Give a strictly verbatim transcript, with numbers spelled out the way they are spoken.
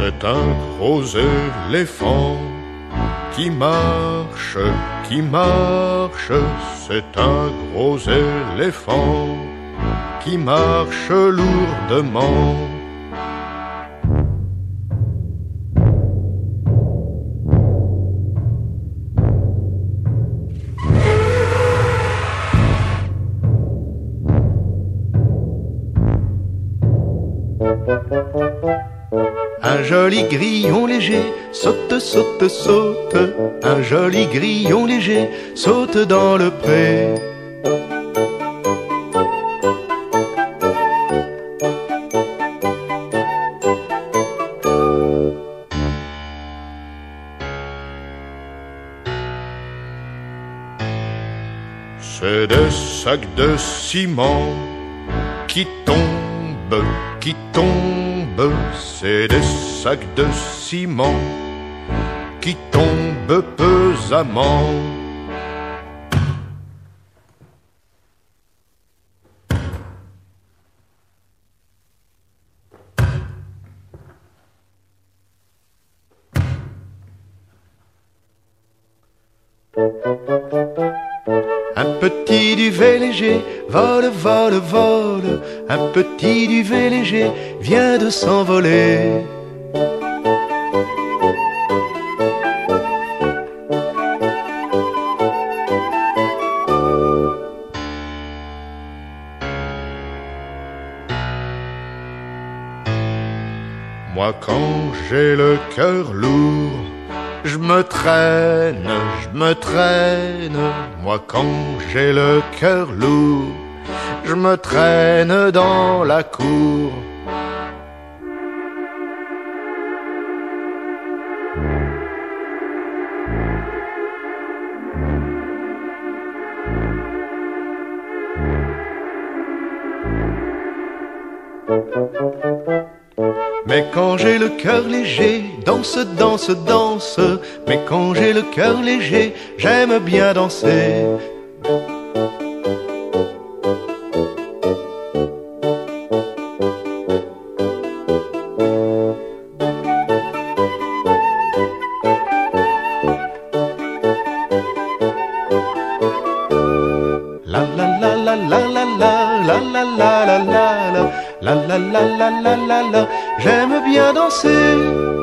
C'est un gros éléphant qui marche, qui marche. C'est un gros éléphant qui marche lourdement. Un joli grillon léger saute, saute, saute. Un joli grillon léger saute dans le pré. C'est des sacs de ciment qui tombent, qui tombent. C'est des sacs de ciment qui tombent pesamment. Un petit duvet léger vole, vole, vole. Un petit duvet léger vient de s'envoler. Moi quand j'ai le cœur lourd, je me traîne, je me traîne. Moi quand j'ai le cœur lourd, je me traîne dans la cour. Mais quand j'ai le cœur léger, danse, danse, danse. Mais quand j'ai le cœur léger, j'aime bien danser. La la la la la la la la la la la la la la la la la la la, j'aime bien danser.